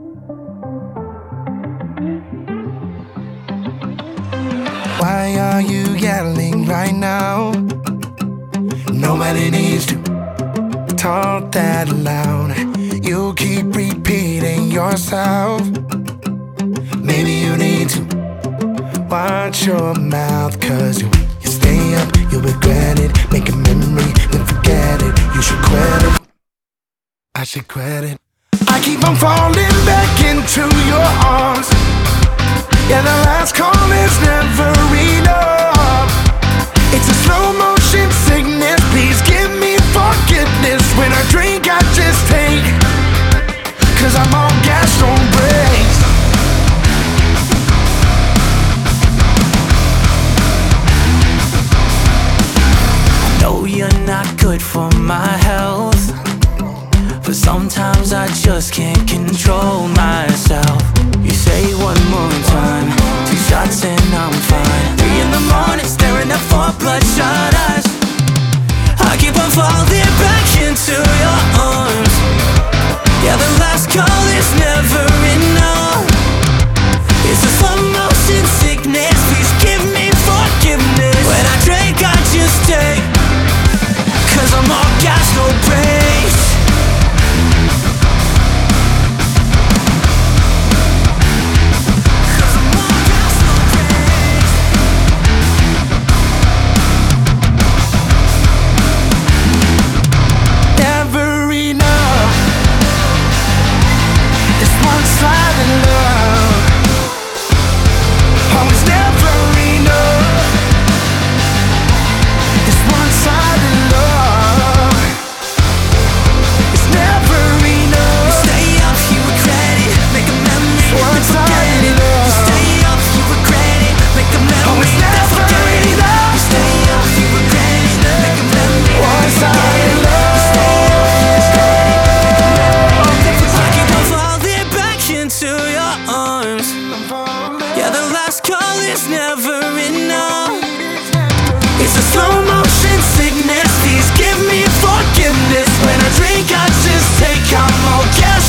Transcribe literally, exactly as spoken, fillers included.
Why are you yelling right now? Nobody needs to talk that loud. You keep repeating yourself. Maybe you need to watch your mouth, cause you, you stay up, you regret it. Make a memory, then forget it. You should quit it, I should quit it. I keep on falling back into your arms. Yeah, the last call is never enough. It's a slow motion sickness. Please give me forgiveness. When I drink I just take, cause I'm on gas, don't brakes. I know you're not good for my health, but sometimes I just can't control myself. You say one more time, two shots and I'm fine. Three in the morning, staring at four bloodshot eyes. I keep on falling back into your arms. Yeah, the last call is never enough. It's a slow motion sickness. Please give me forgiveness. When I drink I just take, cause I'm all gas, no brakes. Yeah, the last call is never enough. It's a slow motion sickness. Please give me forgiveness. When I drink I just take, I'm all gas.